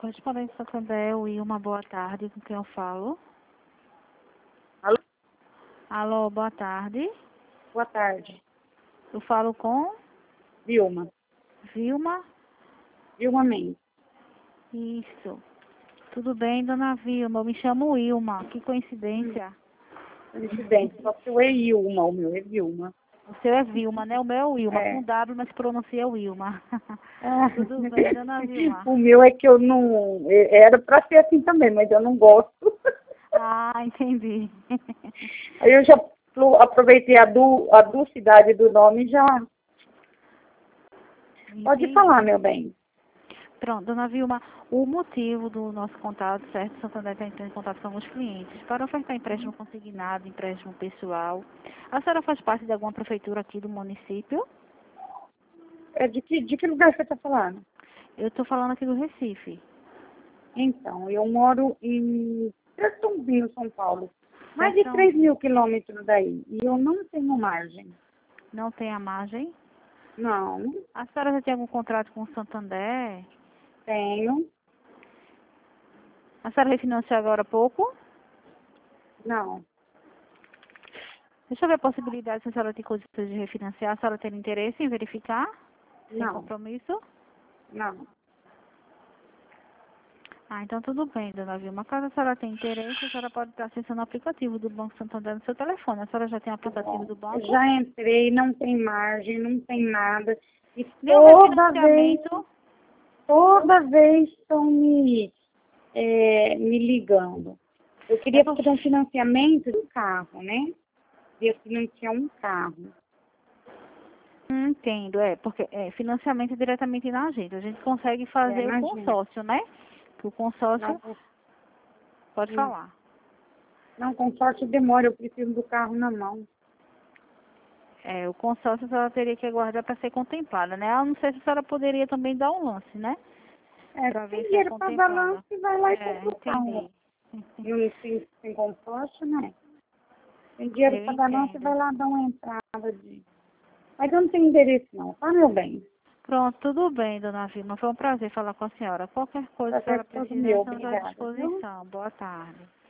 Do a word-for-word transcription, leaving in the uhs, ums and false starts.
Correspondente Santander, Wilma, boa tarde, com quem eu falo? Alô? Alô, boa tarde. Boa tarde. Eu falo com Vilma. Vilma? Vilma Mendes. Isso. Tudo bem, dona Vilma? Eu me chamo Wilma. Que coincidência. Coincidência. Só que o é Ilma, o meu é Vilma. O seu é Vilma, né? O meu é Wilma, É. com W, mas pronuncia Wilma. Ah, Tudo bem, dona Vilma? O meu é que eu não... Era pra ser assim também, mas eu não gosto. Ah, entendi. Aí eu já aproveitei a, du, a ducidade do nome e já... Pode Entendi. falar, meu bem. Pronto, dona Vilma, o motivo do nosso contato, certo? Santander está entrando em contato com alguns clientes para ofertar empréstimo consignado, empréstimo pessoal. A senhora faz parte de alguma prefeitura aqui do município? É de que, de que lugar você está falando? Eu estou falando aqui do Recife. Então, eu moro em Sertãozinho, São Paulo. Mais de Sertão. três mil quilômetros daí. E eu não tenho margem. Não tem a margem? Não, A senhora já tem algum contrato com o Santander? tenho. A senhora refinanciou agora há pouco? Não, Deixa eu ver a possibilidade se a senhora tem condições de refinanciar. A senhora tem interesse em verificar? Sem não, compromisso? não. Ah, então tudo bem, dona Vilma. Caso a senhora tenha interesse, a senhora pode estar acessando o aplicativo do Banco Santander no seu telefone. A senhora já tem o Tá aplicativo bom. do Eu banco? já entrei, não tem margem, não tem nada. E Nem o toda vez, refinanciamento? toda vez estão me, é, me ligando. Eu É queria por... fazer um financiamento do carro, né? Queria financiar um carro. Hum, entendo, é, porque é, financiamento é diretamente na agência. A gente consegue É, fazer o imagina. consórcio, né? Que o consórcio, Não, com- pode hum, falar. não, consórcio demora, eu preciso do carro na mão. É, o consórcio a senhora teria que aguardar para ser contemplada, né? Eu não sei se a senhora poderia também dar um lance, né? É, Para tem ver se é dinheiro para contemplada. balanço e vai lá e É, compra o carro. entendi. Não tem, tem consórcio, né? Tem dinheiro Eu para balanço e entendo. vai lá dar uma entrada de... Mas eu não tenho endereço não, tá, meu bem? Pronto, tudo bem, dona Vilma. Foi um prazer falar com a senhora. Qualquer coisa que a Prazer senhora todo precisar, meu, estamos à obrigada, viu? disposição. Boa tarde.